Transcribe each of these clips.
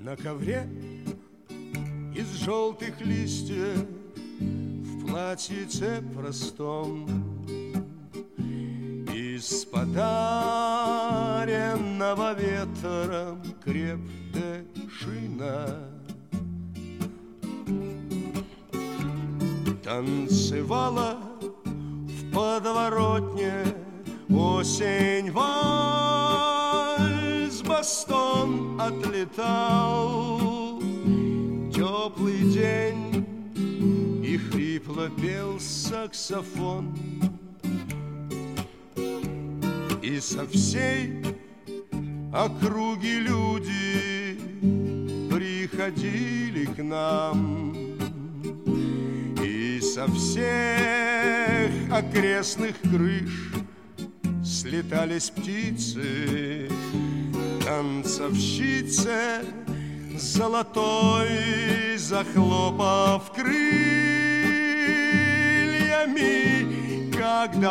На ковре из желтых листьев в платьице простом, из подаренного ветром крепдышина танцевала в подворотне осень, вальс, бастон отлетал. Теплый день, и хрипло пел саксофон. И со всей округи люди приходили к нам, и со всех окрестных крыш слетались птицы, танцовщицы золотой, захлопав крыльями. Как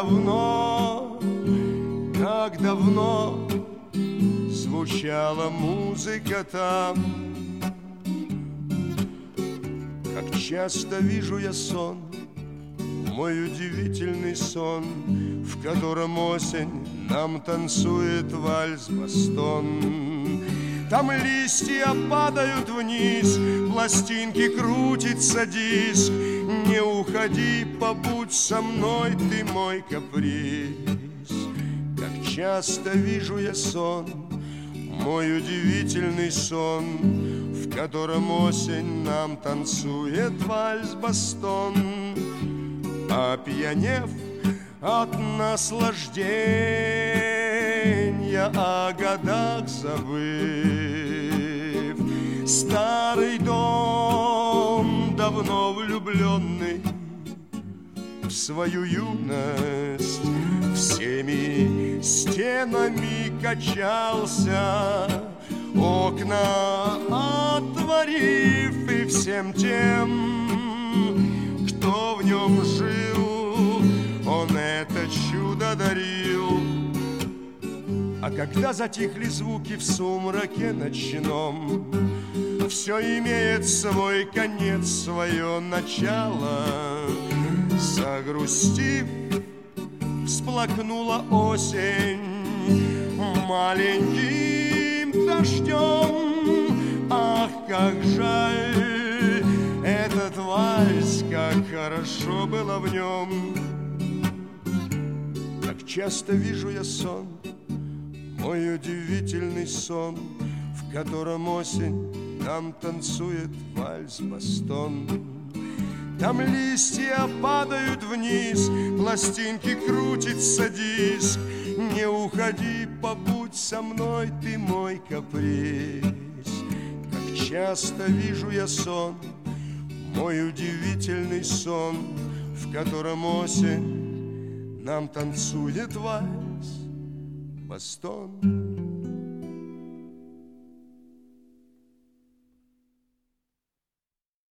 давно звучала музыка там. Как часто вижу я сон, мой удивительный сон, в котором осень нам танцует вальс-бастон. Там листья падают вниз, пластинки крутится диск. Не уходи, побудь со мной, ты мой каприз. Как часто вижу я сон, мой удивительный сон, в котором осень нам танцует вальс-бастон. Опьянев от наслаждения, о годах забыв, старый дом, давно влюбленный в свою юность, всеми стенами качался, окна отворив, и всем тем, кто в нем жил, он это чудо дарил. А когда затихли звуки в сумраке ночном, все имеет свой конец, свое начало. Загрустив, всплакнула осень маленьким дождем. Ах, как жаль этот вальс, как хорошо было в нем. Как часто вижу я сон, мой удивительный сон, в котором осень нам танцует вальс-бастон. Там листья падают вниз, пластинки крутится диск. Не уходи, побудь со мной, ты мой каприз. Как часто вижу я сон, мой удивительный сон, в котором осень нам танцует вальс-бастон.